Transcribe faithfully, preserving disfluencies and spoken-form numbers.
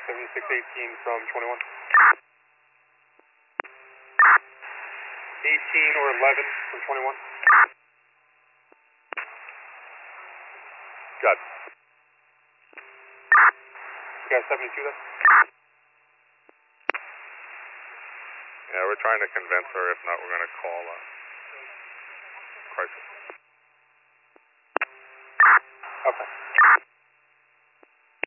seventy-six eighteen from twenty-one. eighteen or eleven from twenty-one. Got it. You got seventy-two then? Yeah, we're trying to convince her. If not, we're going to call her.